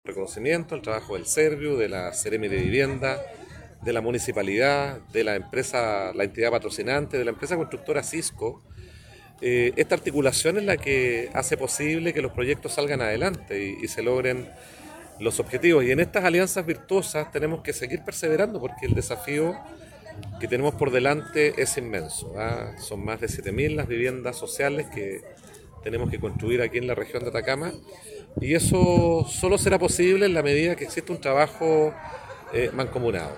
Reconocimiento, el trabajo del Serviu, de la Seremi de Vivienda, de la municipalidad, de la empresa, la entidad patrocinante, de la empresa constructora Cisco. Esta articulación es la que hace posible que los proyectos salgan adelante y se logren los objetivos. Y en estas alianzas virtuosas tenemos que seguir perseverando porque el desafío que tenemos por delante es inmenso, ¿ah? Son más de 7.000 las viviendas sociales que tenemos que construir aquí en la región de Atacama y eso solo será posible en la medida que exista un trabajo mancomunado.